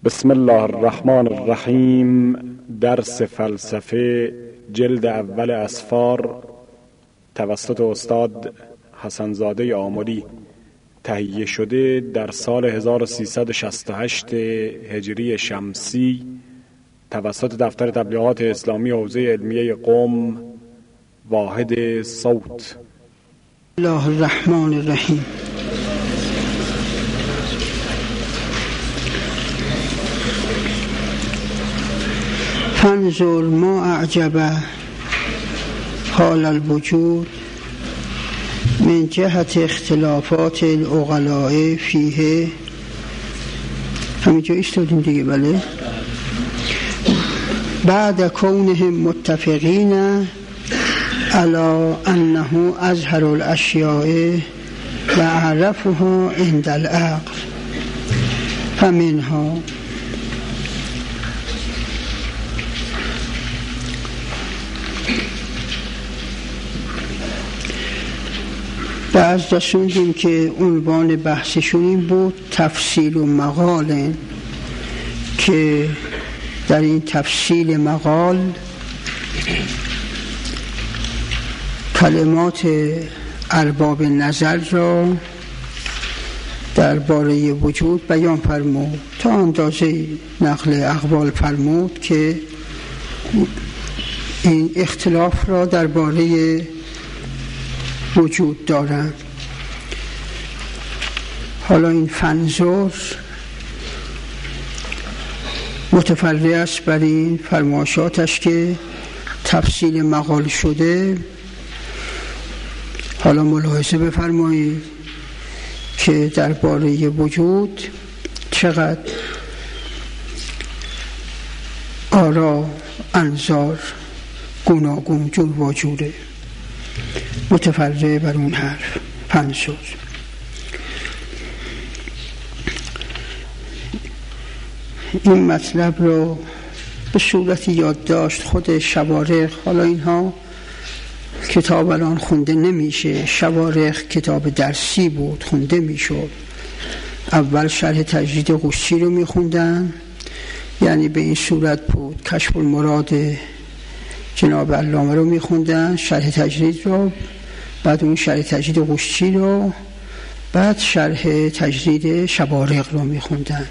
بسم الله الرحمن الرحیم. درس فلسفه جلد اول اسفار توسط استاد حسنزاده آملی تهیه شده در سال 1368 هجری شمسی توسط دفتر تبلیغات اسلامی حوزه علمیه قم واحد صوت. الله الرحمن الرحیم. فانظر ما اعجب حال الوجود من جهت اختلافات العقلاء فیه. همینجا ایستادیم دیگه، بله. بعد کونهم متفقین علی انه اظهر الاشیاء و اعرفها عند العقل فمنها بعض رسوندیم که عنوان بحثشون این بود تفصیل و مقال، که در این تفصیل مقال کلمات ارباب نظر را درباره وجود بیان فرمود، تا اندازه نقل اقوال فرمود که این اختلاف را درباره وجود دارند. حالا این فنظر متفرع است بر این فرمایشاتش که تفصیل مقال شده. حالا ملاحظه بفرمایید که درباره وجود چقدر آرا انظار گوناگون جور واجوره، متفرع بر اون حرف فنظر. این مطلب رو به صورت یادداشت خود شوارق، حالا اینها کتاب الان خونده نمیشه، شوارق کتاب درسی بود خونده میشد. اول شرح تجرید قشچی رو میخوندن، یعنی به این صورت بود کشف المراد جناب علامه رو میخوندن، شرح تجرید رو، بعد اون شرح تجرید قشچی رو، بعد شرح تجرید شوارق رو میخوندن.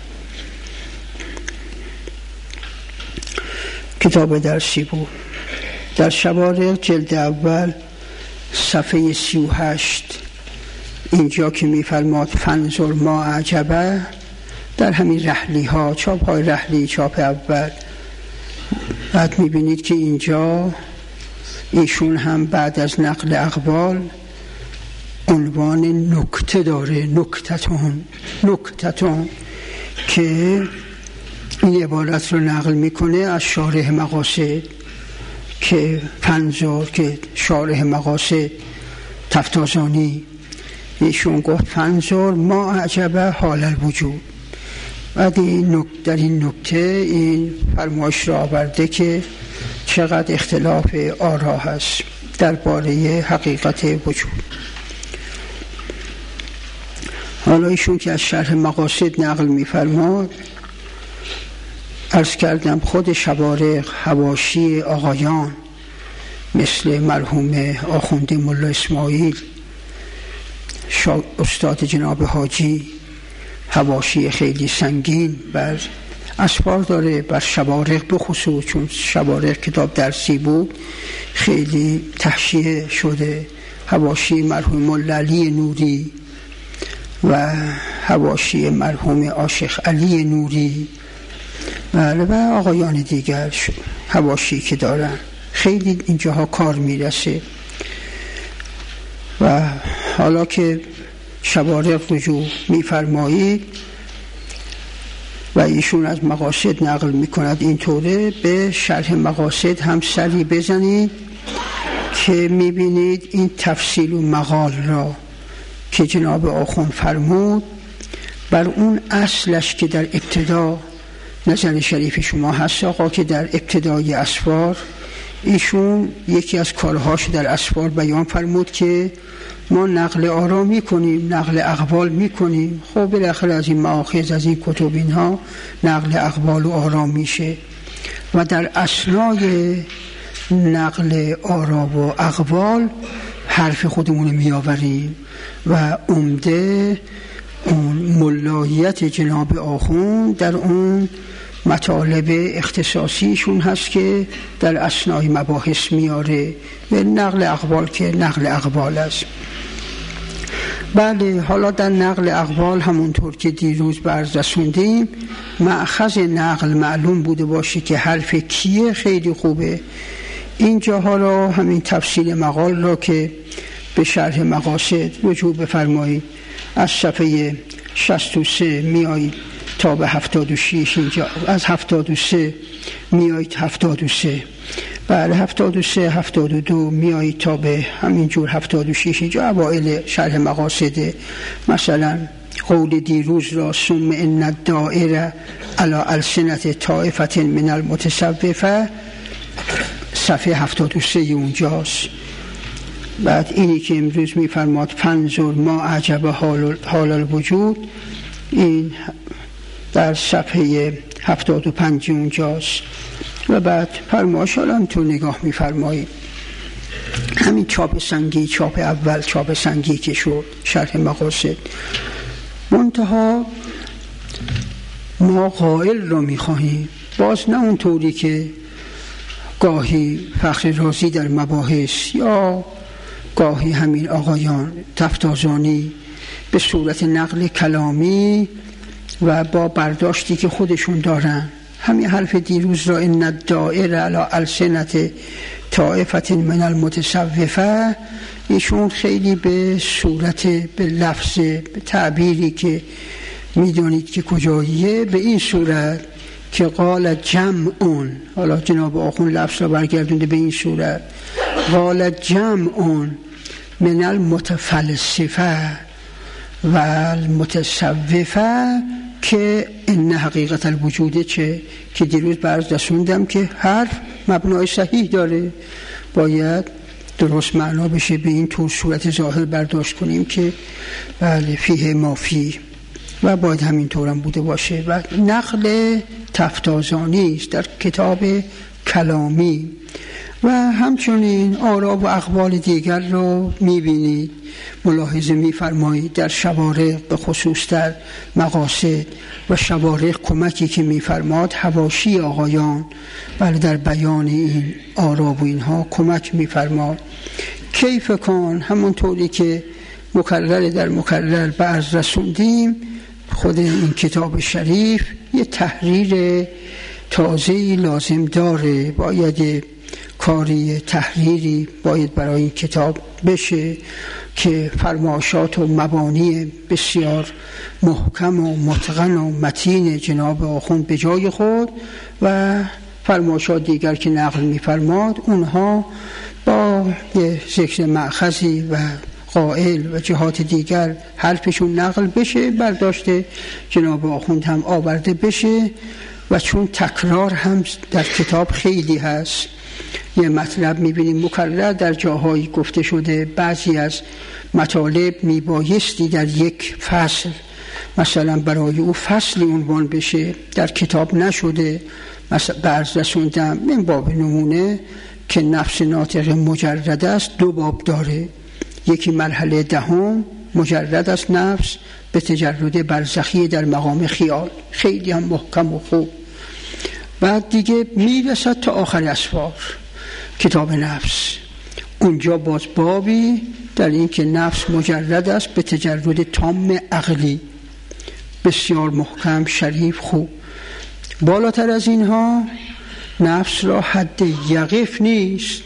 کتاب درسی بود. در شوارق جلد اول صفحه 38 اینجا که میفرماد فنظر ما اعجبه، در همین رحلی ها، چاپ های رحلی، چاپ اول، بعد میبینید که اینجا ایشون هم بعد از نقل اقوال عنوان نکته داره، نکتتون، که این عبارت رو نقل میکنه از شارح مقاصد، که فنظر که شارح مقاصد تفتازانی ایشون گفت فنظر ما اعجبه حال الوجود. بعد در این نکته این فرمایش را آورده که چقدر اختلاف آرا هست درباره حقیقت وجود. حالا ایشون که از شرح مقاصد نقل می‌فرماد، عرض کردم خود شوارق حواشی آقایان مثل مرحوم آخوندی ملا اسماعیل استاد جناب حاجی حواشی خیلی سنگین بر اسفار داره، بر شوارق بخصوص، چون شوارق کتاب درسی بود خیلی تحشیه شده. حواشی مرحوم ملا علی نوری و حواشی مرحوم عاشق علی نوری و آقایان دیگر حواشی که دارن، خیلی اینجاها کار میرسه. و حالا که شوارق رجوع میفرمایید و ایشون از مقاصد نقل میکند اینطوره، به شرح مقاصد هم سری بزنید که میبینید این تفصیل و مقال را که جناب آخوند فرمود بر اون اصلش که در ابتدا نظر شریف شما هست آقا، که در ابتدای اسفار ایشون یکی از کارهاش در اسفار بیان فرمود که ما نقل آرا میکنیم، نقل اقوال میکنیم، خب بالاخره از این مآخذ، از این کتب اینها نقل اقوال و آرا میشه و در اثنای نقل آرا و اقوال حرف خودمون میآوریم و عمده اون ملایت جناب آخوند در اون مطالب اختصاصیشون هست که در اثنای مباحث میاره و نقل اقوال که نقل اقوال است. بله، حالا در نقل اقوال همونطور که دیروز به عرض رسوندیم مأخذ نقل معلوم بوده باشه که حرف کیه خیلی خوبه. اینجاها را همین تفصیل مقال را که به شرح مقاصد رجوع بفرمایید، از صفحه 63 میایید تا به 76 اینجا، از 73 میایید 73، بعد 73 72 میایید تا به همینجور 76 اینجا اوائل شرح مقاصد. مثلا قول دیروز را ثم ان الدائره علی السنة طائفة من المتصوفه صفحه 73 اونجاست. بعد اینی که امروز میفرماد فانظر ما اعجب حال الوجود، این در صفحه 75 اونجاست. و بعد فرمایشان تو نگاه میفرمایید همین چاپ سنگی، چاپ اول چاپ سنگی که شد شرح مقاصد، منتها ما قائل رو میخواهیم، باز نه اون طوری که گاهی فخر رازی در مباحث یا گاهی همین آقایان تفتازانی به صورت نقل کلامی و با برداشتی که خودشون دارن همین حرف دیروز را ان الدائره علی السنة طائفة من المتصوفه، ایشون خیلی به صورت، به لفظ، به تعبیری که میدونید که کجاییه، به این صورت که قال جمعون، حالا جناب آخوند لفظ را برگردونده به این صورت، قال جمعون من المتفلسفه و المتصوفه که این حقیقت الوجوده چه که دیروز برز رسوندم که حرف مبنای صحیح داره، باید درست معنا بشه، به این طور صورت ظاهر برداشت کنیم که بله فیه ما فیه و باید همین طورم بوده باشه. و نقل تفتازانی است در کتاب کلامی و همچنین آرا و اقوال دیگر رو میبینید، ملاحظه میفرمایید در شوارق، به خصوص در مقاصد و شوارق کمکی که میفرماد حواشی آقایان بله در بیان این آرا و اینها کمک میفرماد. کیف کان، همونطوری که مکرر در مکرر به عرض رسوندیم، خود این کتاب شریف یه تحریر تازه‌ای لازم داره، باید کاری تحریری باید برای این کتاب بشه که فرمایشات و مبانی بسیار محکم و متقن و متین جناب آخوند به جای خود و فرمایشات دیگر که نقل می‌فرماد اونها با یه ذکر مأخذی و قائل و جهات دیگر حرفشون نقل بشه، برداشت جناب آخوند هم آورده بشه. و چون تکرار هم در کتاب خیلی هست، یه مطلب میبینیم مکرر در جاهایی گفته شده، بعضی از مطالب میبایستی در یک فصل مثلا برای او فصلی عنوان بشه، در کتاب نشده. مثلا بعض رسوندم من باب نمونه که نفس ناطق مجرد است، 2 باب داره، یکی مرحله 10 مجرد است نفس به تجرد برزخی در مقام خیال، خیلی هم محکم و خوب. بعد دیگه میرسد تا آخر اسفار کتاب نفس، اونجا باز بابی در این که نفس مجرد است به تجرد تام عقلی، بسیار محکم، شریف، خوب. بالاتر از اینها نفس را حد یقف نیست،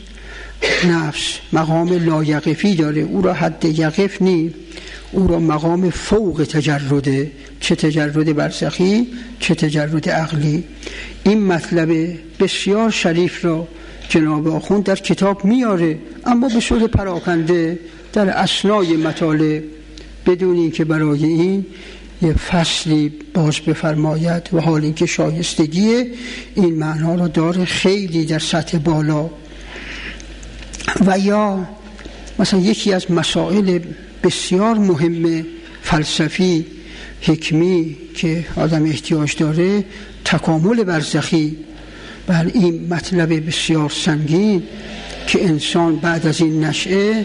نفس مقام لایقفی داره، او را حد یقف نیست، او را مقام فوق تجرده، چه تجرد برزخی چه تجرد عقلی. این مطلب بسیار شریف را جناب آخوند در کتاب میاره، اما به صورت پراکنده در اثنای مطالب، بدون اینکه برای این یه فصلی باز بفرماید، و حال اینکه شایستگی این معنا را داره خیلی در سطح بالا. و یا مثلا یکی از مسائل بسیار مهم فلسفی حکمی که آدم احتیاج داره تکامل برزخی. بله این مطلب بسیار سنگین که انسان بعد از این نشأه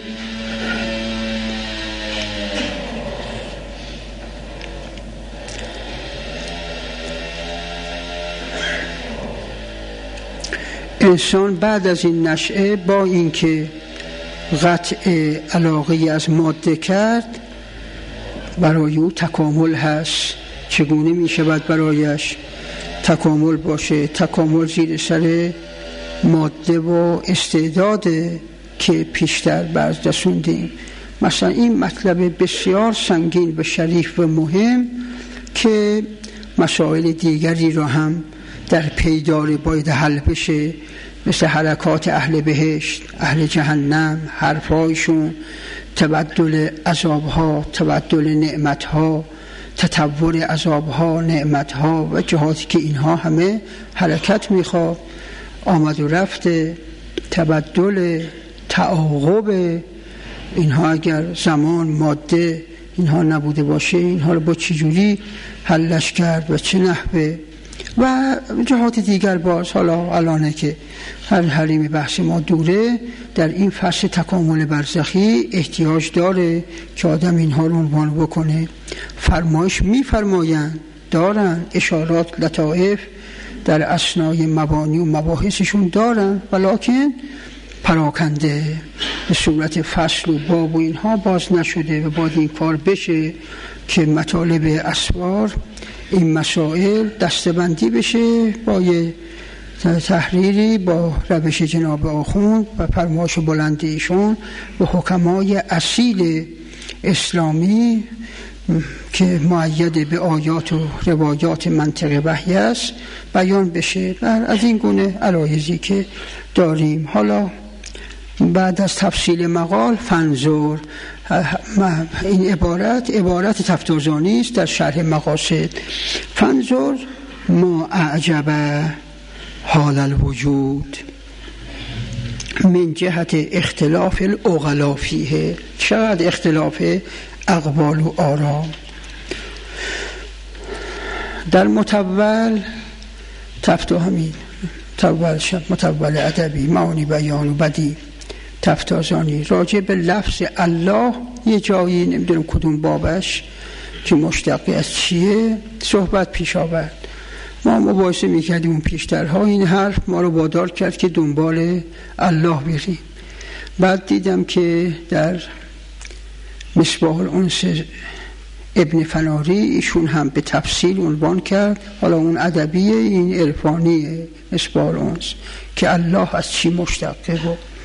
با اینکه قطع علاقه از ماده کرد برای او تکامل هست. چگونه می شود برایش تکامل باشه؟ تکامل زیر سر ماده و استعداده که پیشتر برز رسوندیم. مثلا این مطلب بسیار سنگین و شریف و مهم که مسائل دیگری را هم در پی داره باید حل بشه، مثل حرکات اهل بهشت اهل جهنم، حرفایشون، تبدل عذابها، تبدل نعمتها، تطور عذابها، نعمتها و جهاتی که اینها همه حرکت میخواد، آمد و رفت، تبدل، تعاقب. اینها اگر زمان ماده اینها نبوده باشه اینها رو با چجوری حلش کرد و چه نحوه و جهات دیگر. باز حالا الانه که هر حریم بحث ما دوره، در این فصل تکامل برزخی احتیاج داره که آدم اینها رو عنوان بکنه. فرمایش میفرمایند دارن، اشارات لطائف در اسنای مبانی و مباحثشون دارن، ولکن پراکنده به صورت فصل و باب و اینها باز نشده و باید این کار بشه که مطالب اسوار این مسائل دستبندی بشه با یه تحریری با روش جناب آخوند و فرمایش بلند ایشون و حکمای اصیل اسلامی که مؤید به آیات و روایات منطق وحی است بیان بشه. از این گونه علایزی که داریم. حالا بعد از تفصیل مقال فنظر، این عبارت تفتازانی است در شرح مقاصد. فنظر ما اعجب حال الوجود من جهت اختلاف العقلا فیه. چقدر اختلاف اقوال و آرا. در متول تفتو همین متول ادبی معانی بیان و بدی تفتازانی راجع به لفظ الله یه جایی نمیدونم کدوم بابش که مشتق از چیه صحبت پیش آورد. ما مباحثه میکردیم اون پیشترها، این حرف ما رو وادار کرد که دنبال الله بریم. بعد دیدم که در مصباح الانس ابن فناری ایشون هم به تفصیل عنوان کرد، حالا اون ادبیه این عرفانی مصباح الانس، که الله از چی مشتقه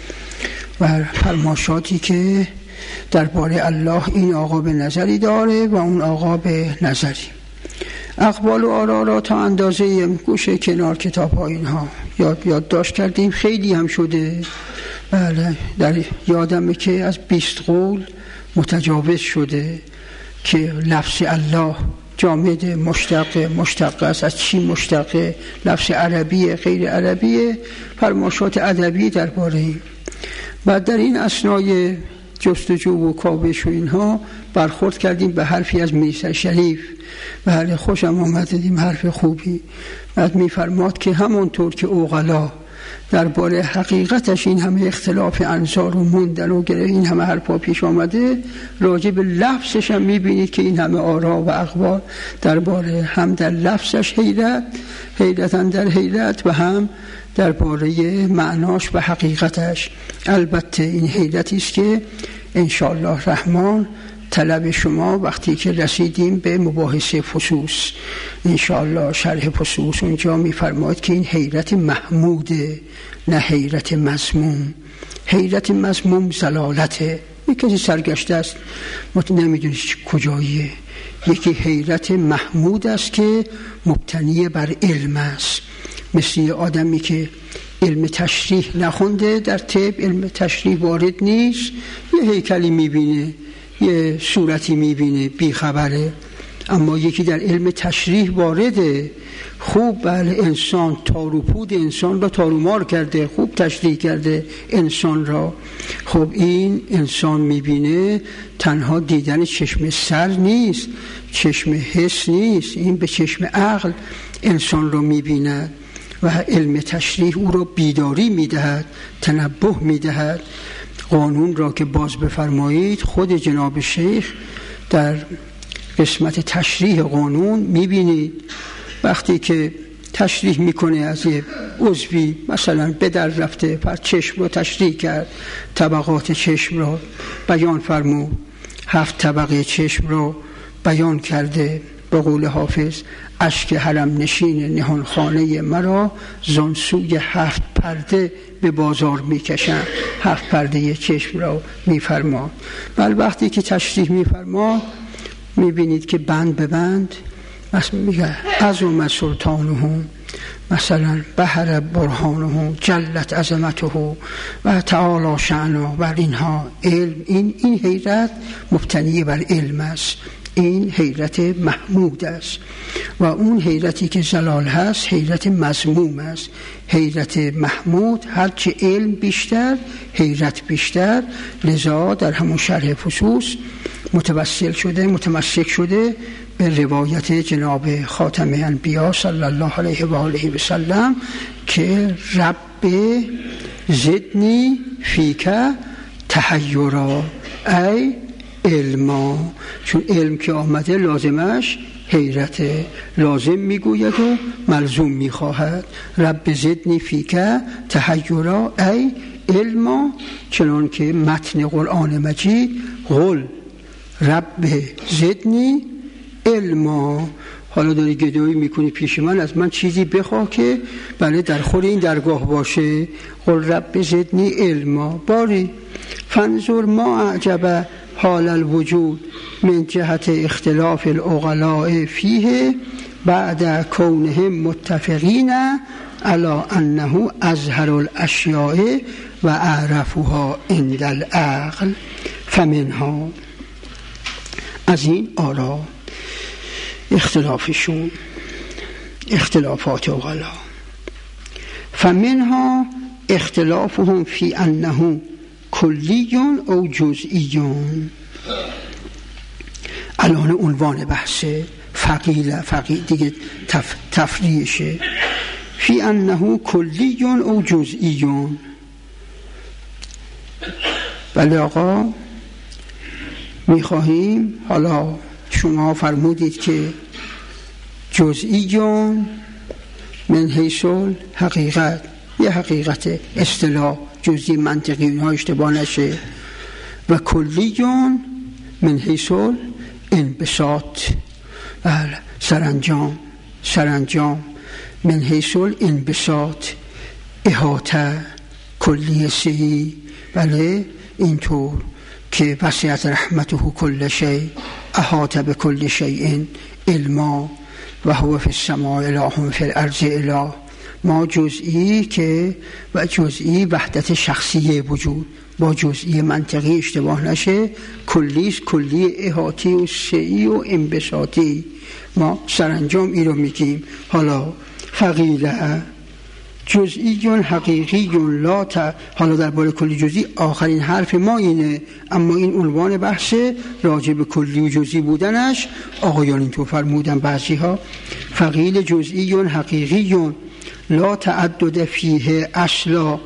و فرماشاتی که درباره الله این آقا به نظری داره و اون آقا به نظری. اقوال و آرا را تا اندازه گوشه کنار کتاب ها اینها یادداشت کردیم، خیلی هم شده. بله در یادمه که از 20 قول متجاوز شده که لفظ الله جامد مشتق است، از چی مشتقه، لفظ عربیه غیر عربیه، فرماشات ادبی درباره این. بعد در این اثنای جستجو و کاوش و اینها برخورد کردیم به حرفی از میرزا شریف. بله خوشم آمد، دیدیم حرف خوبی. بعد میفرماد که همونطور که عقلا درباره حقیقتش این همه اختلاف انظار و موندن و این همه حرفا پیش آمده، راجع به لفظش هم میبینید که این همه آرا و اقوال درباره هم در لفظش حیرتن در حیرت و هم درباره معناش و حقیقتش. البته این حیرتی است که انشاءالله رحمان طلب شما وقتی که رسیدیم به مباحث فصوص انشاءالله شرح فصوص اونجا میفرماید که این حیرت محموده نه حیرت مذموم. حیرت مذموم زلالته، یکی سرگشته است نمیدونی کجاییه. یکی حیرت محمود است که مبتنی بر علم است، مثل آدمی که علم تشریح نخونده، در طب علم تشریح وارد نیست، یه هیکلی میبینه یه صورتی میبینه بیخبره، اما یکی در علم تشریح وارده، خوب بله انسان تاروپود انسان را تارومار کرده، خوب تشریح کرده انسان را. خب این انسان میبینه تنها دیدن چشم سر نیست، چشم حس نیست، این به چشم عقل انسان را میبیند و علم تشریح او را بیداری میدهد، تنبه میدهد. قانون را که باز بفرمایید، خود جناب شیخ در قسمت تشریح قانون میبینید وقتی که تشریح میکنه از یه عضوی، مثلا به در رفته پر چشم رو تشریح کرد، طبقات چشم را بیان فرمود، 7 طبقه چشم را بیان کرده. به قول حافظ اشک حرم نشین نهان خانه مرا، زان سوی 7 پرده به بازار میکشن. 7 پرده چشم را میفرما. بل وقتی که تشریح میفرما میبینید که بند به بند مثلا میگه عظم سلطانه، مثلا بحر برهانه، جلت عظمته و تعالی شأنه. و اینها علم، این حیرت مبتنی بر علم است، این حیرت محمود است. و اون حیرتی که زلال هست حیرت مذموم است. حیرت محمود هرچه علم بیشتر حیرت بیشتر. لذا در همون شرح فصوص متمسک شده به روایت جناب خاتم انبیا صلی الله علیه و آله و سلم که رب زدنی فیک تحیرا ای علما. چون علم که آمده لازمش حیرت، لازم میگوید و ملزوم میخواهد. رب زدنی فیک تحیرا ای علما، چنان که متن قرآن مجید قل رب زدنی علما. حالا داری گدایی میکنی پیش من، از من چیزی بخواه که بله در خور این درگاه باشه. قل رب زدنی علما. باری فانظر ما اعجب حال الوجود من جهت اختلاف العقلاء فیه بعد کونهم متفقین علی انه اظهر الاشیاء و اعرفها عند العقل. فمنها، از این آرا اختلافشون، اختلافات عقلا، فمنها اختلافهم فی انه کلیون او جزئیون. الان عنوان بحث فقیل دیگه تفریشه. فی انه کلیون او جزئیون. بله آقا، میخواهیم، حالا شما فرمودید که جزئیون من حیث حقیقت، یه حقیقت اصطلاح جزئی منطقی اونها اشتباه نشه، و کلیون من حیث انبساط، سرانجام من حیث انبساط، احاطه، کلیه سهی. بله اینطور که وسعت رحمته کل شیء احاطه به کل شیء علما و هو فی السماء اله فی الارض اله. ما جزئی که و جزئی وحدت شخصی وجود با جزئی منطقی اشتباه نشه، کلیست، کلی احاطی و سعی و انبساطی. ما سرانجام این رو میگیم. حالا فقیله جزئیون حقیقیون لا حالا درباره کلی جزئی آخرین حرف ما اینه، اما این عنوان بحث راجع به کلی و جزئی بودنش آقایان اینطور فرمودن بعضی ها. فقیل جزئیون حقیقیون لا تعدد فیه اصلا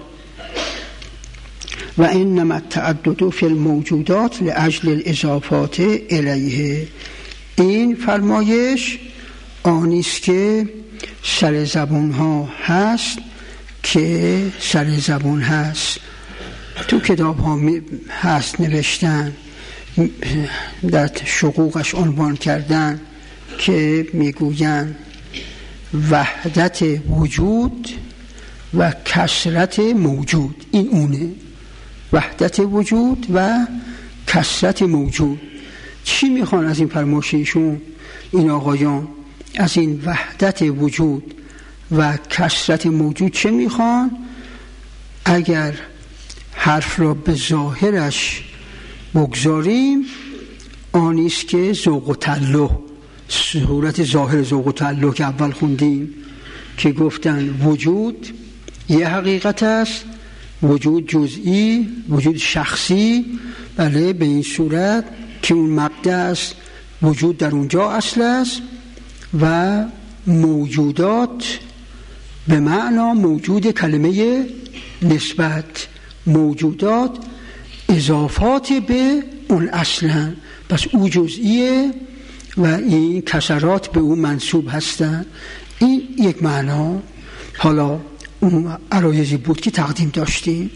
و انما التعدد فی الموجودات لاجل الاضافات الیه. این فرمایش آنیست که سر زبون ها هست، که سر زبون هست، تو کتاب ها هست نوشتن، در شقوقش عنوان کردن که میگوین وحدت وجود و کثرت موجود. این اونه، وحدت وجود و کثرت موجود. چی میخوان از این فرمایششون این آقایان؟ از این وحدت وجود و کثرت موجود چه میخوان؟ اگر حرف را به ظاهرش بگذاریم آنیست که ذوق و تعلق صورت ظاهر ذوق و تعلق که اول خوندیم که گفتن وجود یه حقیقت است، وجود جزئی، وجود شخصی. بله، به این صورت که اون مبدأ است، وجود در اونجا اصل است و موجودات به معنا موجود کلمه نسبت، موجودات اضافات به اون اصلن، پس او جزئیه و این کسرات به اون منسوب هستن. این یک معنا. حالا اون عرایزی بود که تقدیم داشتیم.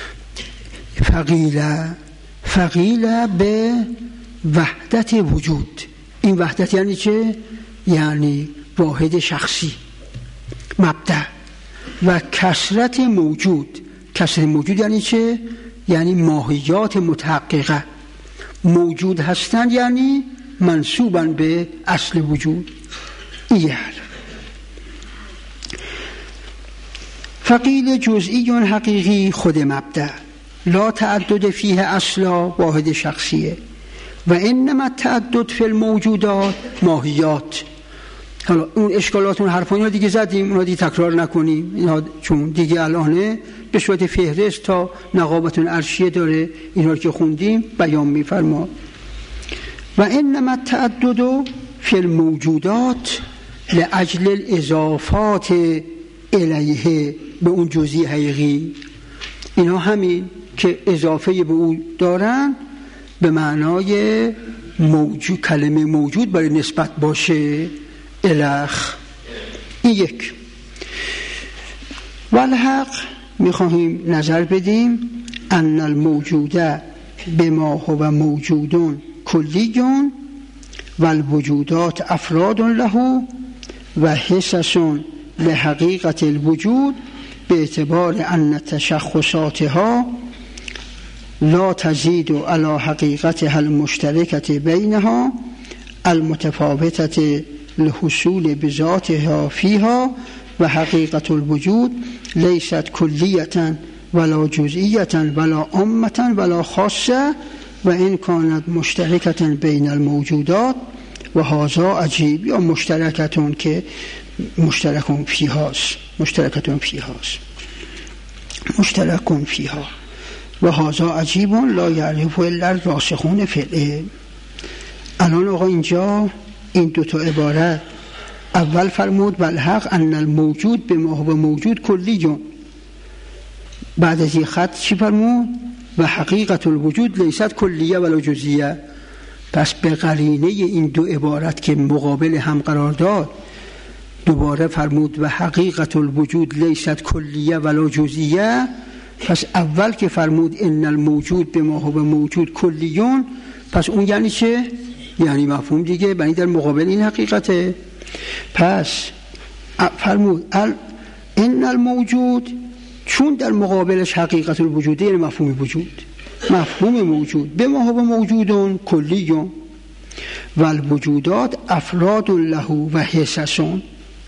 فقیله به وحدت وجود. این وحدت یعنی چه؟ یعنی واحد شخصی، مبدأ. و کثرت موجود. کثرت موجود یعنی چه؟ یعنی ماهیات متحققه موجود هستند، یعنی منسوبن به اصل وجود. این فقیل جزئی حقیقی خود مبدأ لا تعدد فیه اصلا، واحد شخصیه. و انما تعدد فی الموجودات ماهیات. حالا اون اشکالات، اون حرفا اینا دیگه زدیم، اونا دیگه تکرار نکنیم اینا، چون دیگه الانه به صورت فهرست تا نقابت عرشیه داره، اینا رو که خوندیم بیان می‌فرما. و انما تعدد فی الموجودات لاجل الاضافات الیه، به اون جزئی حقیقی. اینا همین که اضافه به اون دارن به معنای موجود، کلمه موجود برای نسبت باشه الخ. این یک. والحق میخواهیم نظر بدیم ان الموجوده بما هو موجود کلی و الوجودات افراد له و حسس لحقیقت الوجود به اعتبار ان تشخصاتها لا تزيد على حقيقتها المشتركة بينها المتفاوتة لحصول بذاتها فيها و حقيقة الوجود ليست كلية ولا جزئية ولا عامة ولا خاصة وإن كانت مشتركة بين الموجودات و هذا عجیب، یا مشترکتون که مشترکون فیها و هذا عجیب لا یعرف الا الراسخون فی العلم. الان آقا اینجا این دوتا عبارت، اول فرمود والحق ان الموجود بما هو موجود کلی، بعد از این خط چی فرمود؟ و حقیقت الوجود لیست کلیه ولا جزئیه. پس به قرینه این دو عبارت که مقابل هم قرار داد دوباره فرمود و حقیقت الوجود لیست کلیه ولا جزئیه. پس اول که فرمود ان الموجود بما هو موجود کلیون، پس اون یعنی چه؟ یعنی مفهوم دیگه، یعنی در مقابل این حقیقته. پس فرمود ان الموجود، چون در مقابلش حقیقت الوجود یعنی مفهوم وجود، مفهوم موجود بما هو موجود کلیون و الوجودات افراد له و حسسون.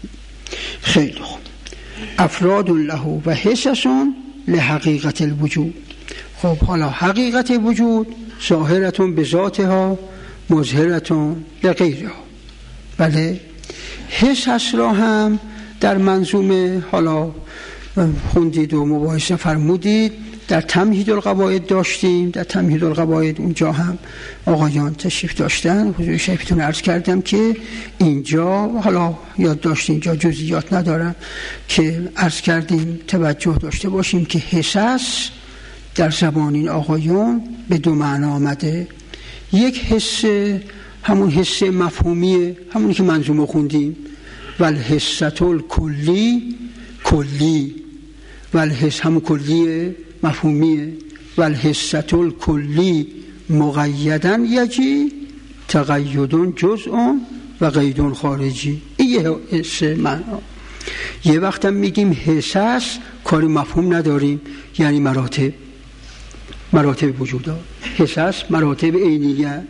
خیلی خوب، افراد له و حسسون لحقیقت الوجود. خب حالا حقیقت وجود ظاهرتون به ذاتها مظهرتون لغیرها. بله، حس را هم در منظومه حالا خوندید و مباحثه فرمودید، در تمهید القواعد داشتیم. در تمهید القواعد اونجا هم آقایان تشریف داشتن، حضور شریفتون عرض کردم که اینجا حالا یاد داشتیم، اینجا جزئیات ندارم که عرض کردیم توجه داشته باشیم که حس در زبان این آقایان به دو معنا آمده. یک حس همون حس مفهومیه، همونی که منظومه خوندیم، والحسة الکلی کلی، والحس همون کلیه مفهومیه، والحسة الکلی مقیدن یجی تقیدون جزء و قیدون خارجی. این یه حس معنا. یه وقت هم میگیم حساس، کاری مفهوم نداریم، یعنی مراتب وجودات. حساس مراتب عینیه.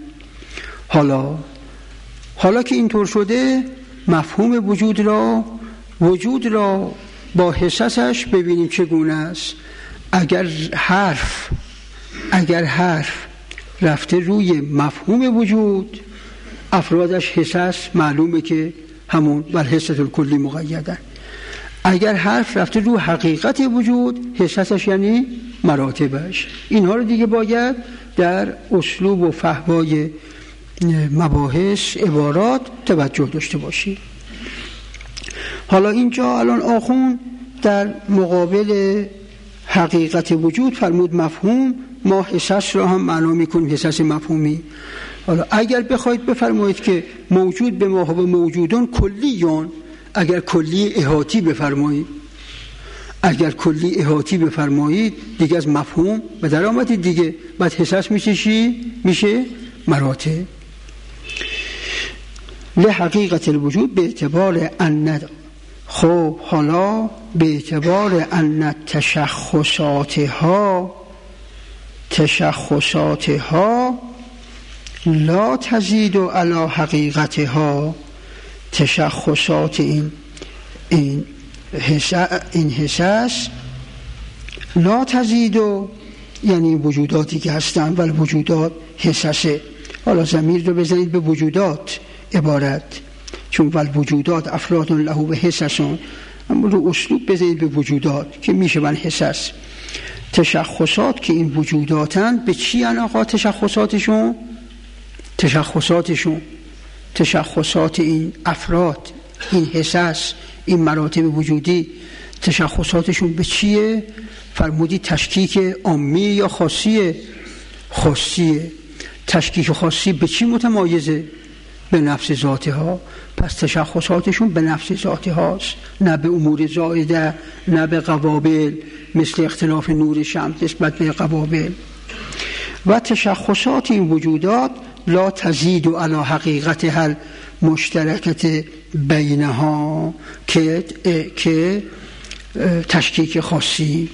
حالا که اینطور شده، مفهوم وجود را با حساسش ببینیم چگونه است. اگر حرف رفته روی مفهوم وجود، افرادش حسس معلومه که همون بر حسس الکلی مقیدن. اگر حرف رفته رو حقیقت وجود، حسسش یعنی مراتبش. اینها رو دیگه باید در اسلوب و فحوای مباحث عبارات توجه داشته باشی. حالا اینجا الان آخوند در مقابل حقیقت وجود فرمود مفهوم، ما حسس را هم معنا میکنیم حسس مفهومی. حالا اگر بخواید بفرمایید که موجود به ما و موجودان کلیون، اگر کلی احاطی بفرمایید، اگر کلی احاطی بفرمایید دیگه از مفهوم به در آمدید دیگه. بعد حسس میشه چی؟ میشه مراتب. لحقیقت الوجود به اعتبار ان، خب حالا به اعتبار ان تشخصاتها لا تزید علی حقیقتها. تشخصات این حساس لا تزید، یعنی وجوداتی که هستن و الوجودات حساسه. حالا ضمیر رو بزنید به وجودات عبارت، چون والوجودات افراد له و حسسون، اما رو اسلوب بزنید به وجودات که میشه من حسس. تشخصات که این وجوداتن به چی ان آقا؟ تشخصات این افراد، این حسس، این مراتب وجودی، تشخصاتشون به چیه؟ فرمودی تشکیک عامی یا خاصیه؟ خاصیه. تشکیک خاصی به چی متمایزه؟ به نفس ذاتها. پس تشخصاتشون به نفس ذاتهاست، نه به امور زائده، نه به قوابل، مثل اختلاف نور شمس نسبت به قوابل. و تشخصات این وجودات لا تزید علی حقیقتها المشترکت بینها، که تشکیک خاصی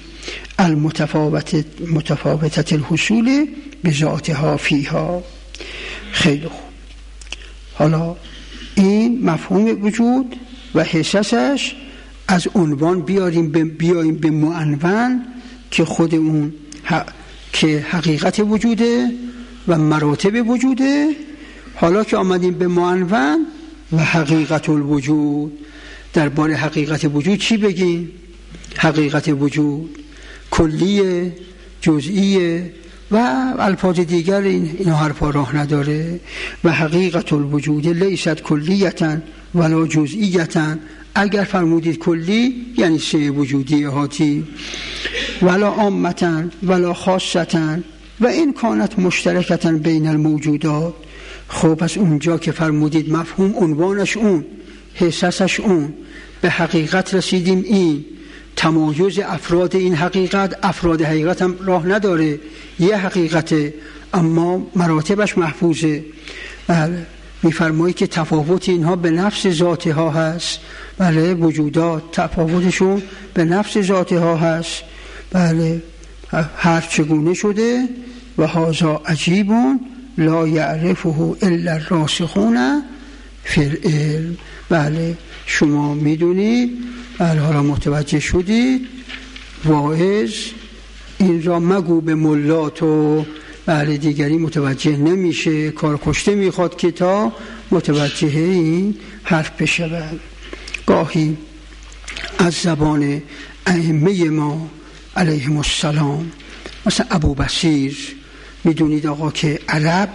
المتفاوتت الحصول به ذاتها فیها. خیلی خوب. حالا این مفهوم وجود و حسسش از عنوان بیاییم به معنون که خود اون که حقیقت وجوده و مراتب وجوده. حالا که آمدیم به معنون و حقیقت الوجود، درباره حقیقت وجود چی بگیم؟ حقیقت وجود کلیه، جزئیه و الفاظ دیگر اینا حرفا راه نداره. و حقیقت الوجود لیست کلیتا ولا جزئیتا. اگر فرمودید کلی یعنی سه وجودی احاطی، ولا عامتا ولا خاصتا و این کانت مشترکتا بین الموجودات. خب پس اونجا که فرمودید مفهوم عنوانش اون، حساسش اون، به حقیقت رسیدیم این تمایز افراد این حقیقت، افراد حقیقت هم راه نداره، یه حقیقته اما مراتبش محفوظه. بله میفرمایی که تفاوت اینها به نفس ذاتها هست. بله وجودات تفاوتشون به نفس ذاتها هست. بله هر چگونه شده و هذا عجیبون لا یعرفه الا الراسخون فی العلم. بله شما میدونید، بله حالا متوجه شدید، واعظ این را مگو به ملات و بله دیگری متوجه نمیشه، کار کشته میخواد که تا متوجه این حرف بشود. گاهی از زبان ائمه ما علیهم السلام، مثلا ابو بصیر، میدونید آقا که عرب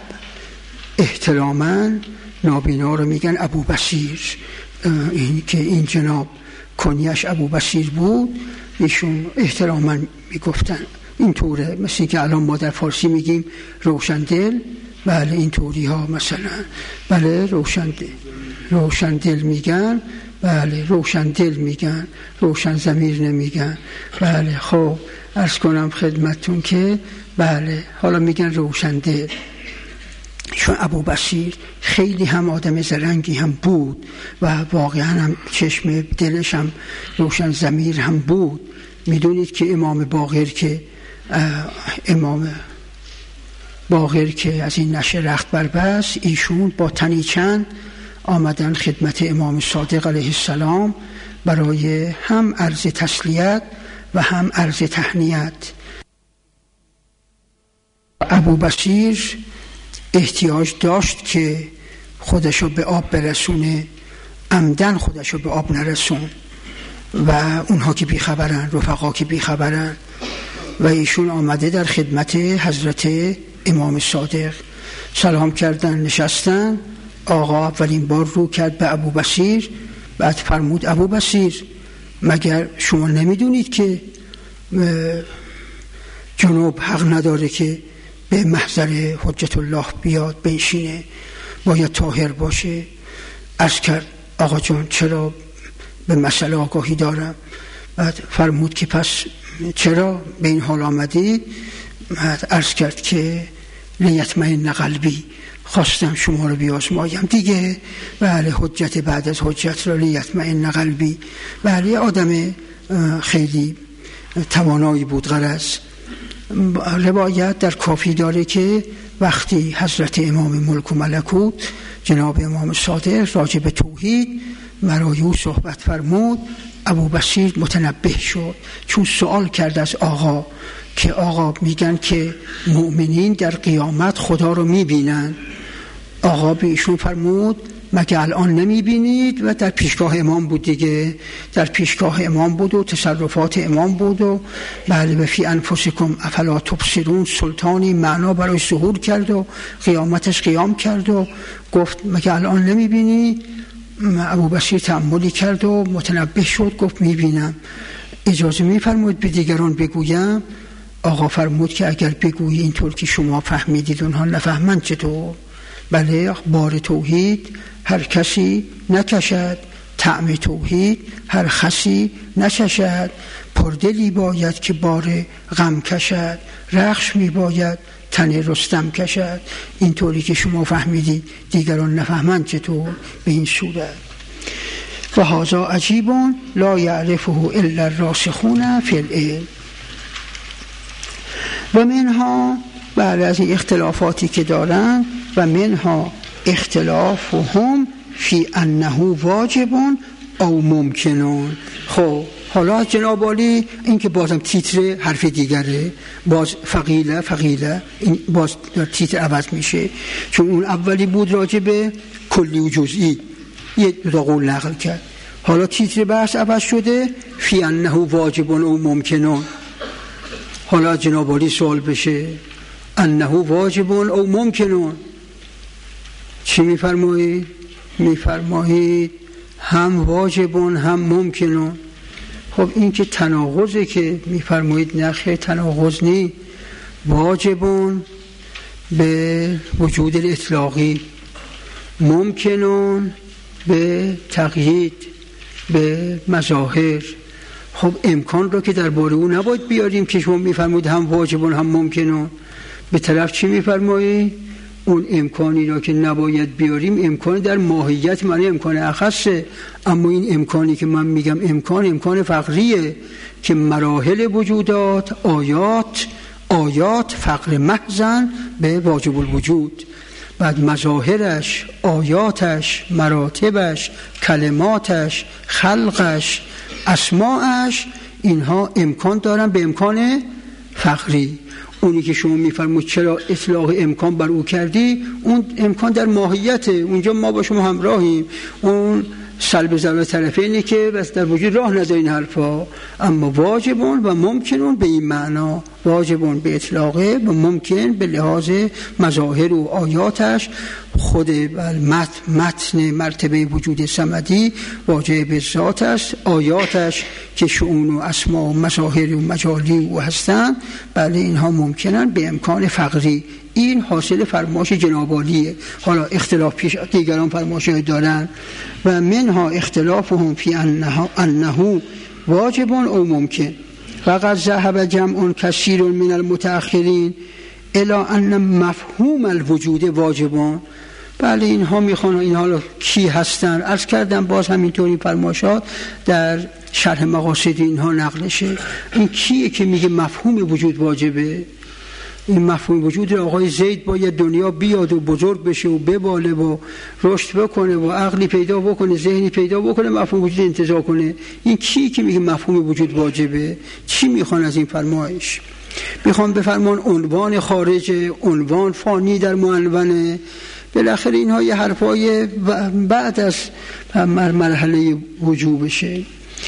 احتراما نابینا رو میگن ابو بصیر. این که این جناب کنیش ابو بصیر بود، ایشون احتراما میگفتن اینطوره، مثل که الان ما در فارسی میگیم روشندل. بله این طوری ها مثلا، بله روشندل میگن، بله روشندل میگن، روشن ضمیر نمیگن. بله خب عرض کنم خدمتون که بله حالا میگن روشندل، چون ابو بصیر خیلی هم آدم زرنگی هم بود و واقعا هم چشم دلش هم روشن ضمیر هم بود. میدونید که امام باقر که از این نشه رخت بربست، ایشون با تنی چند آمدن خدمت امام صادق علیه السلام برای هم عرض تسلیت و هم عرض تهنیت. ابو بصیر احتیاج داشت که خودشو به آب برسونه، عمدن خودشو به آب نرسون. و اونها که بیخبرن، رفقا که بیخبرن. و ایشون آمده در خدمت حضرت امام صادق، سلام کردن، نشستن. آقا اولین بار رو کرد به ابو بصیر، بعد فرمود ابو بصیر مگر شما نمیدونید که جنوب حق نداره که به محضر حجت الله بیاد بنشینه، باید طاهر باشه؟ عرض کرد آقا جان چرا، به مسئله آگاهی دارم. بعد فرمود که پس چرا به این حال آمدی؟ بعد عرض کرد که لیطمئن قلبی، خواستم شما رو بیازمایم دیگه. بله، حجت بعد از حجت را لیطمئن قلبی. بله، آدم خیلی توانایی بود. غرض روایت در کافی داره که وقتی حضرت امام ملک و ملکوت جناب امام صادق راجع به توحید مرایو صحبت فرمود، ابو بصیر متنبه شد، چون سوال کرد از آقا که آقا میگن که مؤمنین در قیامت خدا رو میبینن. آقا به ایشون فرمود مگه الان نمیبینید؟ و در پیشگاه امام بود دیگه، در پیشگاه امام بود و تصرفات امام بود. و بله، و فی انفسکم افلا تبصرون، سلطانی معنا برای ظهور کرد و قیامتش قیام کرد و گفت مگه الان نمیبینی؟ ابو بصیر تأملی کرد و متنبه شد، گفت میبینم. اجازه میفرمود به دیگران بگویم؟ آقا فرمود که اگر بگویی اینطور که شما فهمیدید اونها نفهمند چطور؟ بله، بار توحید هر کسی نکشد، طعم توحید هر خسی نچشد. پردلی باید که بار غم کشد، رخش می باید تن رستم کشد. اینطوری که شما فهمیدید دیگران نفهمند چطور؟ به این صورت. و هذا عجیب لا یعرفه الا الراسخون فی العلم. و منها، بعد از این اختلافاتی که دارن، و منها اختلافهم فی انه واجب او ممکنون. خب حالا جناب عالی این که بازم تیتر حرف دیگره، باز فقیله این باز در تیتر عوض میشه، چون اون اولی بود راجع به کلی و جزئی، یه دو قول نقل کرد. حالا تیتر بحث عوض شده فی انه واجب او ممکنون. حالا جناب عالی سوال بشه انه واجب او ممکنون، چی میفرمایید؟ میفرمایید هم واجبون هم ممکنون. خب این که تناقضه که میفرمایید نخیر، تناقض نی. واجبون به وجود الاطلاقی، ممکنون به تقیید، به مظاهر. خب امکان رو که درباره او نباید بیاریم که شما میفرمایید هم واجبون هم ممکنون. به طرف چی میفرمایید؟ اون امکانی را که نباید بیاریم امکان در ماهیت معنی امکان اخصه، اما این امکانی که من میگم امکان فقریه که مراحل وجودات آیات فقر محضن به واجب الوجود، بعد مظاهرش، آیاتش، مراتبش، کلماتش، خلقش، اسماعش، اینها امکان دارن به امکان فقری. اونی که شما میفرمود چرا اطلاق امکان بر او کردی، اون امکان در ماهیته، اونجا ما با شما همراهیم. اون سلب ضرر طرفینه که بس در وجود راه نداره این حرفا. اما واجبون و ممکنون به این معنا، واجبون به اطلاقه و ممکن به لحاظ مظاهر و آیاتش. خود متن مرتبه وجود صمدی واجب ذات است، آیاتش که شؤون و اسما و مظاهر و مجالی و هستند، بله اینها ممکنن به امکان فقری. این حاصل فرمایش جناب عالیه. حالا اختلاف پیش دیگران فرمایش‌های دارن. و منها اختلافهم فی انه واجب او ممکن. فقط ذهب جمع کثیر من المتأخرین الی ان مفهوم الوجود واجبان. بله اینها میخوان، اینها کی هستن؟ عرض کردم باز همینطوری فرمایشات در شرح مقاصد اینها نقلشه. این کیه که میگه مفهوم وجود واجبه؟ این مفهوم وجود آقای زید باید دنیا بیاد و بزرگ بشه و بباله و رشد بکنه و عقلی پیدا بکنه، ذهنی پیدا بکنه، مفهوم وجود انتزاع کنه. این کی که میگه مفهوم وجود واجبه؟ چی میخوان از این فرمایش؟ میخوان بفرمان عنوان خارجه، عنوان فانی در معنونه، بالاخره اینها یه حرفای بعد از مرحله وجوبشه.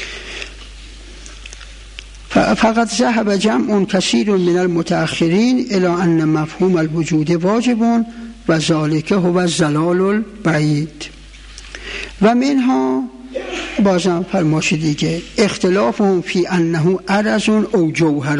فقط ذهب جمع کثیر من المتأخرین الی ان مفهوم الوجود واجب و ذلک هو الضلال البعید. و منها بازم فرماش دیگه اختلافهم فی انه عرض او جوهر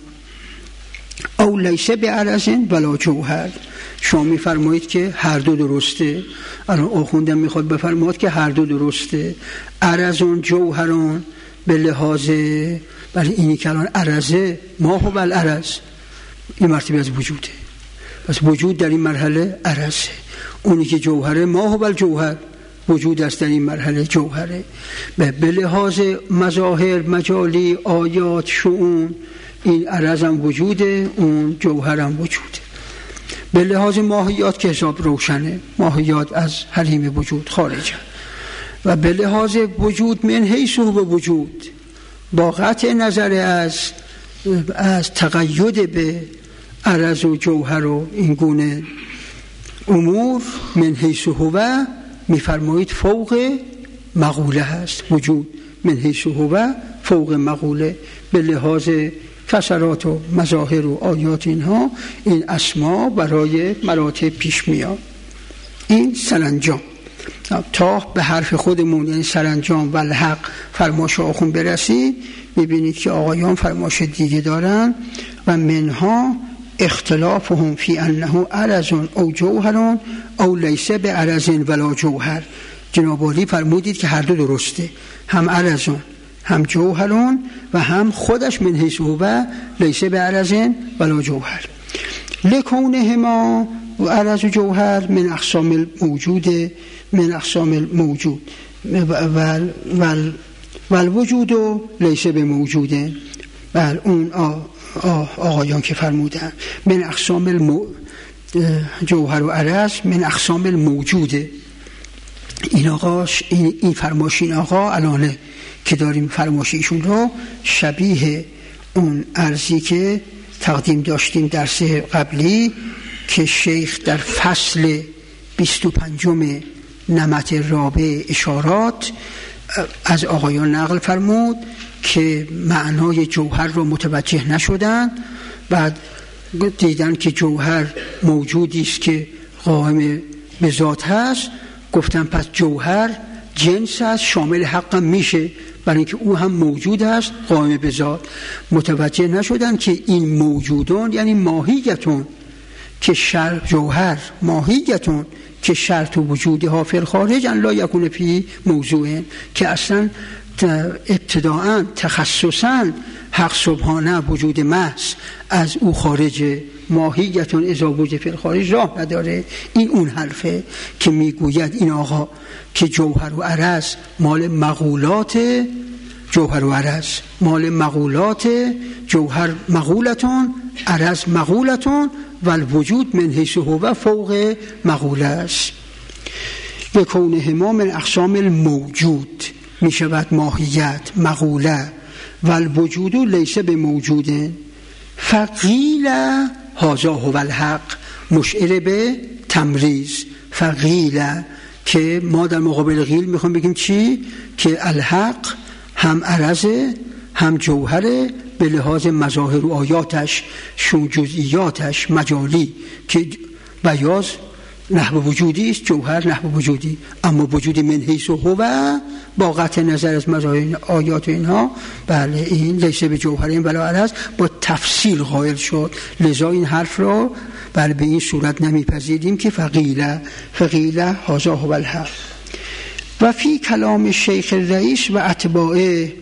او لیس بعرض ولا جوهر. شما میفرمایید که هر دو درسته. الان آخوندم میخواد بفرماید که هر دو درسته، عرض جوهر به لحاظ برای اینی که الان عرضه ما هو العرض، این مرتبه از وجوده، پس وجود در این مرحله عرضه. اونی که جوهره ما هو الجوهر، وجود است در این مرحله جوهره. به لحاظ مظاهر مجالی آیات شؤون این عرض هم وجوده، اون جوهر هم وجوده. به لحاظ ماهیات که حساب روشنه، ماهیات از حریم وجود خارجه. و به لحاظ وجود من حیث هو وجود، با قطع نظر از تقید به عرض و جوهر و این گونه امور، من حیث هو میفرمایید فوق مقوله هست. وجود من حیث هو فوق مقوله. به لحاظ کسرات و مظاهر و آیات اینها این اسما برای مراتب پیش میاد. این سرانجام تا به حرف خودمون یعنی سرانجام و الحق فرماش آخون برسید، میبینید که آقایان فرماش دیگه دارن. و منها اختلافهم فی انه عرض او جوهر او لیس بعرض ولا جوهر. جناب عالی فرمودید که هر دو درسته، هم عرضون هم جوهرون و هم خودش من حیث هو لیس بعرض ولا جوهر. لکونهما و عرض و جوهر من اقسام الموجود، من اقسام الموجود و الوجود لیس بموجوده. بل اون آقایان که فرمودن من اقسام جوهر و عرض من اقسام الموجوده. این آقاش این فرماشین آقا الانه که داریم فرماشیشون رو شبیه اون عرضی که تقدیم داشتیم درس قبلی که شیخ در فصل 25 نمط رابع اشارات از آقایان نقل فرمود که معنای جوهر رو متوجه نشدن، بعد دیدن که جوهر موجودی است که قائم به ذات هست، گفتن پس جوهر جنس است شامل حق هم میشه برای اینکه او هم موجود است قائم به ذات. متوجه نشدن که این موجودون یعنی ماهیتون که جوهر ماهیتون که شرط وجودها فی الخارج ان لا یکون فی موضوع، که اصلا ابتداءً تخصصاً حق سبحانه وجود محض از او خارجه، ماهیتون اذا وجود فی الخارج راه نداره. این اون حرفه که میگوید این آقا که جوهر و عرض مال مقولات، جوهر و عرض مال مقولات، جوهر مقولتون عرض مقولتون و الوجود من حیث هو فوق مقوله است. بکونهما من اقسام الموجود می شود ماهیت مقوله و الوجود لیس بموجود. فقیل هذا هو الحق مشعر به تمریز. فقیل که ما در مقابل قیل میخوام بگیم چی؟ که الحق هم عرضه هم جوهره به لحاظ مظاهر و آیاتش شون جزئیاتش مجالی که بیاز نحو وجودی است، جوهر نحو وجودی، اما وجود من حیث هو با قطع نظر از مظاهر آیات اینها بله این لیس به جوهرین ولا عرض با تفصیل قائل شد. لذا این حرف را بله به این صورت نمیپذیریم که فقیل هذا هو الحق. و فی کلام شیخ الرئیس و اتباعه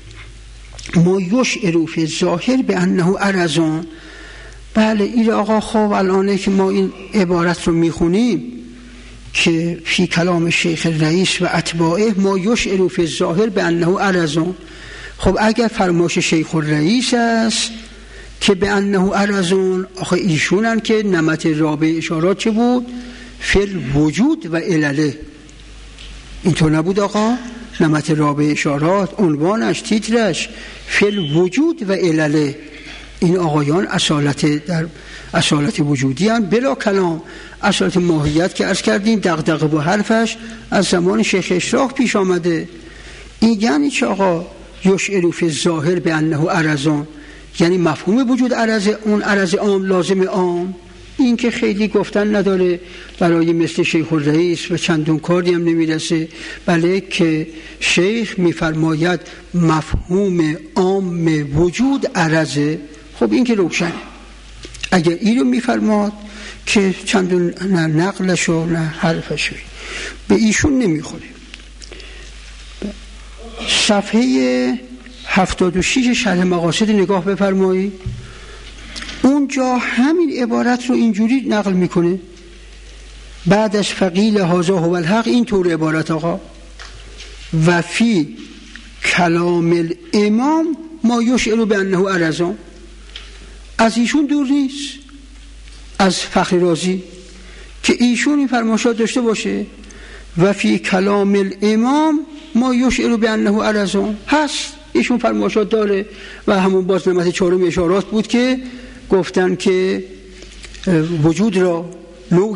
ما یشعر فی الظاهر بانه عرضون. بله این آقا خواب الانه که ما این عبارت رو میخونیم که فی کلام شیخ الرئیس و اتباعه ما یشعر فی الظاهر بانه عرضون. خب اگر فرماش شیخ الرئیس است که بانه عرضون، آخه ایشونن که نمط رابع اشارات چه بود؟ فی الوجود و علله. اینطور نبود آقا؟ نمط رابع اشارات عنوانش تیترش فی الوجود و علله. این آقایان اصالت وجودی هم بلا کلام. اصالت ماهیت که عرض کردیم دغدغه و حرفش از زمان شیخ اشراق پیش آمده. این یعنی چه آقا؟ یشعر فی الظاهر بانه عرضان، یعنی مفهوم وجود عرض، اون عرض عام لازم عام. این که خیلی گفتن نداره، برای مثل شیخ الرئیس و چندون کاری هم نمیرسه. بله که شیخ میفرماید مفهوم عام وجود عرضه. خب این که روشنه. اگر این رو میفرماد که چندون نه نقلش و نه حرفش به ایشون نمیخوره. صفحه 76 شرح مقاصد نگاه بفرمایید. اونجا همین عبارت رو اینجوری نقل میکنه، بعد از فقیل هذا هو الحق، این طور عبارت آقا، و فی کلام الامام ما یشعر بانه عرضان. از ایشون دور نیست، از فخر رازی که ایشون این فرمایشات داشته باشه، و فی کلام الامام ما یشعر بانه عرضان هست، ایشون فرمایشات داره. و همون باز نمت 4 اشارات بود که گفتن که وجود را نو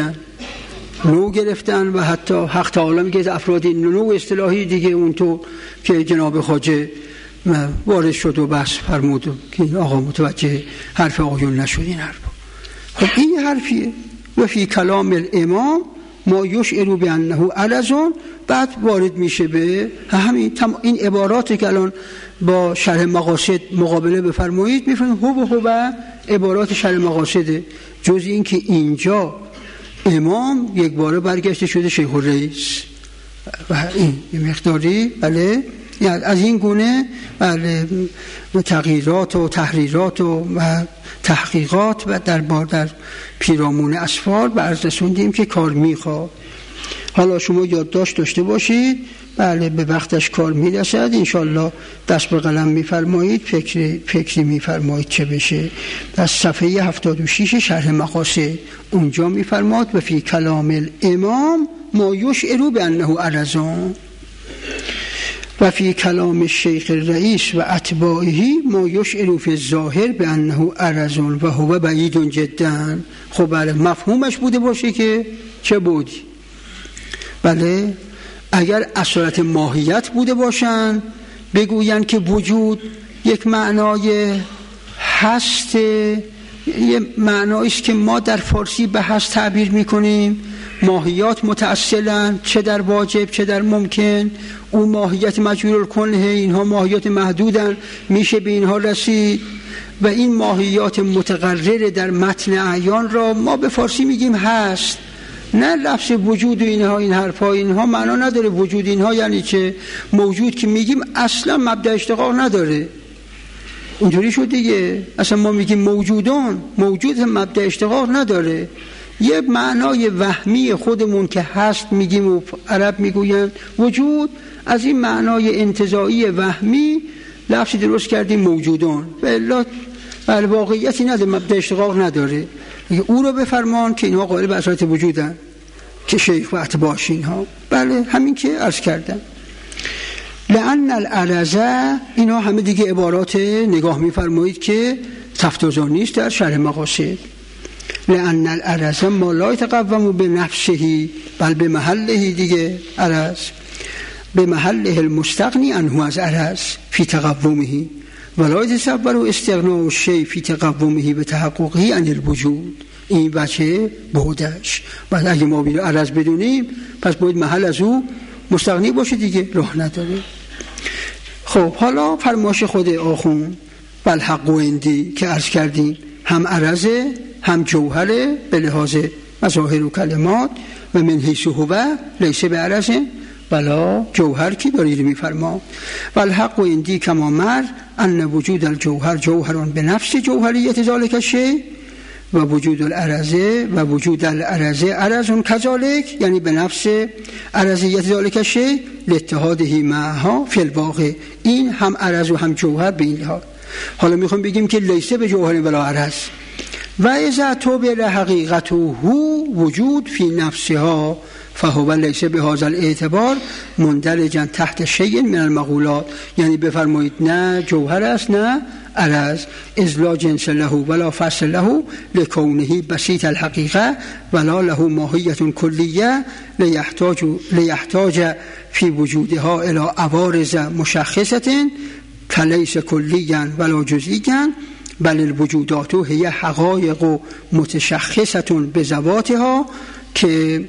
گرفتن و حتی حق تعالی میگه افرادی نو اصطلاحی دیگه اونطور که جناب خواجه وارد شد و بحث فرمود که آقا متوجه حرف آقایون نشد. این حرف خب این حرفیه. و فی کلام الامام ما یشعر بانه عرضان، بعد وارد میشه به همین این عبارات که الان با شرح مقاصد مقابله بفرمایید، میفرمایید هو عبارات شرح مقاصده، جز این که اینجا امام یک باره برگشته شده شیخ الرئیس و این مقداری بله یعنی از این گونه بله تغییرات و تحریرات و تحقیقات و در پیرامون اسفار به عرض رسوندیم که کار میخواد. حالا شما یادداشت داشته باشید، بله به وقتش کار میرسد انشالله دست به قلم میفرمایید، فکری میفرمایید چه بشه. در صفحه 76 شرح مقاصد اونجا میفرماد و فی کلام الامام ما یشعر بانه عرضان و فی کلام الشیخ الرئیس و اتباعه ما یشعر فی الظاهر بانه عرضان و هو بعید جدا. خب بله مفهومش بوده باشه که چه بودی. بله اگر اصالت ماهیت بوده باشن بگوین که وجود یک معنای هست، یه معنایی است که ما در فارسی به هست تعبیر میکنیم، ماهیات متأصلن چه در واجب چه در ممکن، اون ماهیت مجهول الکنه، اینها ماهیات محدودن میشه به اینها رسید، و این ماهیات متقرر در متن اعیان را ما به فارسی میگیم هست. نه لفظ وجود و اینها این حرفا اینها معنا نداره. وجود اینها یعنی چه؟ موجود که میگیم اصلا مبدأ اشتقاق نداره، اینجوری شد دیگه. اصلا ما میگیم موجودان، موجود مبدأ اشتقاق نداره، یه معنای وهمی خودمون که هست میگیم و عرب میگوین وجود، از این معنای انتزاعی وهمی لفظی درست کردیم موجودان، بله واقعیتی نداره، مبدأ اشتقاق نداره. او رو بفرمان که اینها قائل به اصالت وجودن که شیخ و اتباعش اینها. بله همین که عرض کردم. لأن العرضه، اینا همه دیگه عبارات نگاه میفرمایید که تفتازان نیست در شرح مقاصد. لأن العرضه ما لا يتقوم بنفسه بل به محله، دیگه عرض به محله المستغنی عنه از عرض فی تقومه ولا يتصور استغناء الشيء في تقومه بتحققه عن الوجود. این بچه بودش. بعد اگه ما بیرو عرض بدونیم پس باید محل از او مستغنی باشه دیگه، راه نداره. خب حالا فرمایش خود آخون بالحق و اندی که عرض کردیم هم عرضه هم جوهره به لحاظ مظاهر و کلمات، و من حیث هو لیس به عرضه بلا جوهر کی دارید میفرما. والحق و اندی کما مر ان وجود الجوهر جوهران به نفس جوهریت ذالک الشیء و وجود العرضه و وجود العرضه عرضون کذالک، یعنی به نفس عرضیت ذالک الشیء لاتحاده معها فی الواقع. این هم عرض و هم جوهر به این لحاظ. حالا میخوام بگیم که لیس به جوهر ولا عرض و اذا تو به حقیقته وجود فی نفسها فهو لیس بهذا الاعتبار مندرجا تحت شیء من المقولات. یعنی بفرمایید نه جوهر است نه عرض، اذ لا جنس له ولا فصل له لکونه بسیط الحقیقه ولا له ماهیت کلیه لیحتاج فی وجودها الى عوارض مشخصه فلیس کلیا ولا جزئیا بل الوجودات هي حقایق متشخصه بذواتها که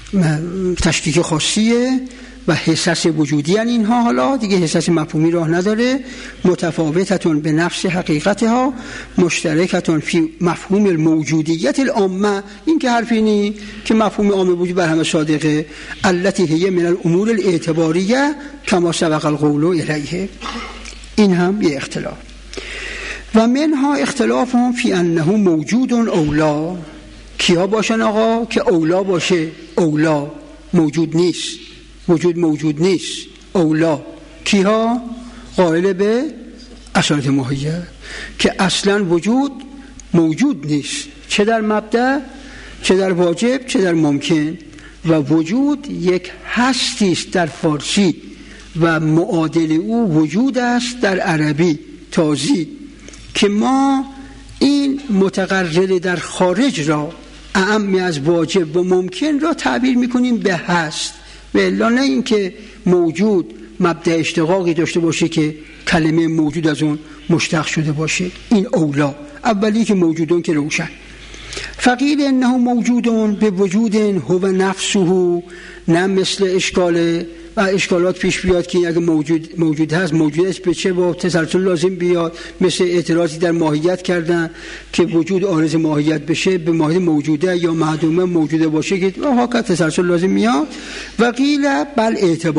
تشکیک خاصیه و حساس وجودی هن اینها. حالا دیگه حساس مفهومی راه نداره. متفاوتتون به نفس حقیقتها مشترکتون فی مفهوم الموجودیت العامه. این که حرفی نی که مفهوم عام وجود بر همه صادقه. التي هي من الامور الاعتباریه کما سبق القول الیه. این هم یه اختلاف. و منها اختلافهم فی انه موجود اولا. کیا باشن آقا؟ که اولا باشه. اولا موجود نیست، وجود موجود نیست. اولا کیها؟ قائل به اصالت ماهیت، که اصلا وجود موجود نیست، چه در مبدأ چه در واجب چه در ممکن. و وجود یک هستی است در فارسی و معادل او وجود است در عربی تازی، که ما این متقرر در خارج را اعم از واجب و ممکن را تعبیر میکنیم به هست، و الا نه این که موجود مبدأ اشتقاقی داشته باشه که کلمه موجود از اون مشتق شده باشه. این اولا. اولی که موجودون که روشن. فقیل انه موجودون به وجود هو نفسه، نه مثل اشکاله و اشکالات پیش بیاد که اگه موجود هست موجودش به چه با تسلسل لازم بیاد. مثل اعتراضی در ماهیت کردن که وجود عارض ماهیت بشه، به ماهیت موجوده یا معدومه موجوده باشه که ها که تسلسل لازم میاد. و قیل بل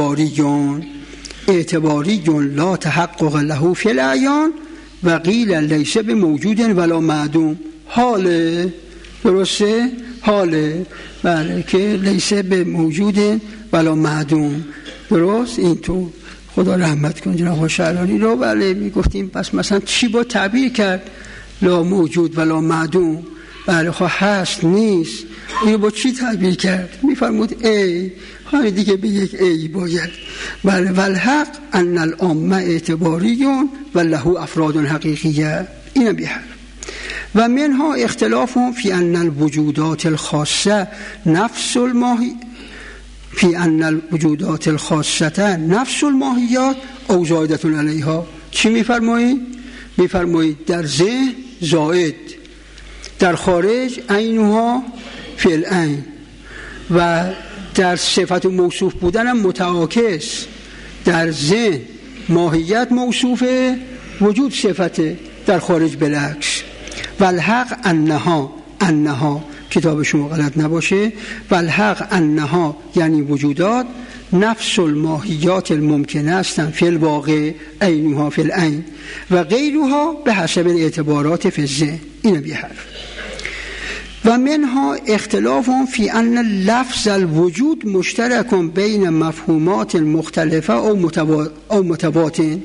اعتباریون لا تحقق له فی الاعیان و قیل لیس به موجود ولا معدوم. حاله درسته؟ حاله بله که لیس به موجود ولا معدوم. درست؟ این تو خدا رحمت کن جناب شعرانی رو. بله میگفتیم پس مثلا چی با تعبیر کرد لا موجود ولا معدوم؟ بله خب هست نیست، اینو با چی تعبیر کرد؟ میفرمود ای همین دیگه به یک ای باید. بله والحق ان العامه اعتباریون و له افراد حقیقیه. اینم بیحر. و منها اختلافهم فی ان الوجودات الخاصه نفس الماهی فی ان الوجودات الخاصه نفس الماهیات او زائده علیها. چی میفرمایید؟ میفرمایید در ذهن زائد، در خارج عینها فی العین، و در صفت موصوف بودن هم متعاکس. در ذهن ماهیت موصوفه، وجود صفته، در خارج بالعکس. والحق انها کتاب شما غلط نباشه، والحق انها یعنی وجودات نفس الماهیات الممکنه هستند فی الواقع عینها فی العین و غیرها به حسب الاعتبارات فی الذهن. اینو بی حرف. و منها اختلافهم فی ان لفظ الوجود مشترک بین مفهومات مختلفه او متباطن.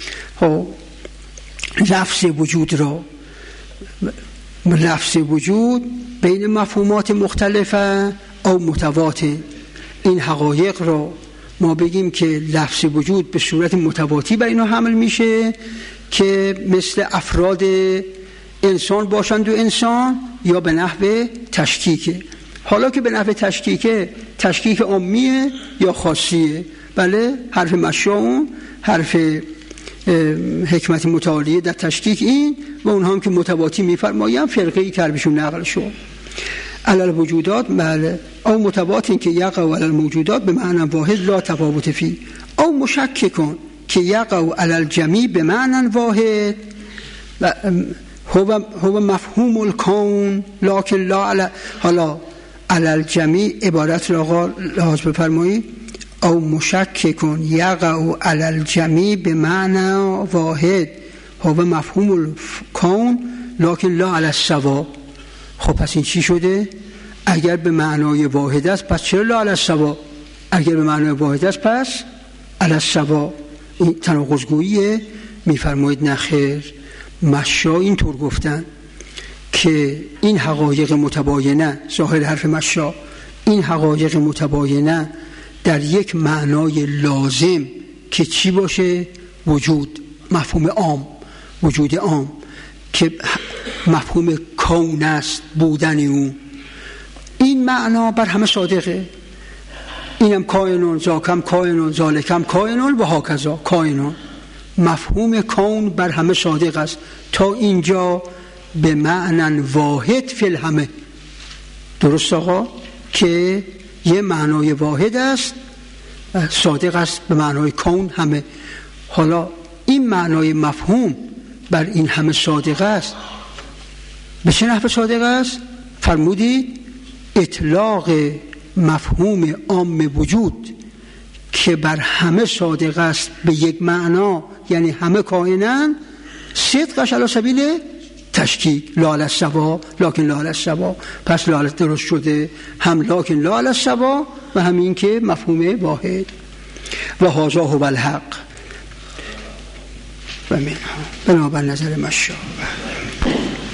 لفظ وجود بین مفهومات مختلفه او متباطن، این حقایق را ما بگیم که لفظ وجود به صورت متباطی بر اینا حمل میشه که مثل افراد انسان باشند و انسان، یا به نحو تشکیکه. حالا که به نحو تشکیکه، تشکیک عامیه یا خاصیه؟ بله حرف مشاء، حرف حکمت متعالیه در تشکیک این، و اونها هم که متباطی میفرمایند فرقه‌ای که حرفشون نقل شد. علل وجودات بله او متباطن که یقع علی الموجودات به معنی واحد لا تفاوت فی، او مشککن که یقع علی الجمیع به معنی واحد و هو مفهوم الکون لکن لا علی. حالا علی الجمیع عبارت را لحاظ بفرمایید. او مشککن یقع علی الجمیع به معنی واحد هو مفهوم الکون لکن لا علی السوا. خب پس این چی شده؟ اگر به معنای واحد است پس چرا لا علی السوا؟ اگر به معنای واحد است پس علی السوا. این تناقض‌گوییه. میفرمایید نخیر، مشا اینطور گفتن که این حقایق متباینه، ظاهر حرف مشا این حقایق متباینه در یک معنای لازم که چی باشه؟ وجود، مفهوم عام، وجود عام که مفهوم کون است، بودن او. این معنا بر همه صادقه. اینم کائنون، ذاکم کائنون، ذالکم کائنون و هاکذا کائنون. مفهوم کون بر همه صادق است تا اینجا به معنی واحد فی الهمه. درست آقا؟ که یه معنای واحد است، صادق است به معنای کون همه. حالا این معنای مفهوم بر این همه صادق است. به چه نحو صادق است؟ فرمودید اطلاق مفهوم عام وجود که بر همه صادق است به یک معنا، یعنی همه کائنن، صدقش علی سبیل تشکیک، لا علی السوا لکن لا علی السوا. پس لا درست شده، هم لکن لا علی السوا و همین که مفهوم واحد. و هذا هو الحق و منها بنابر نظر مشا.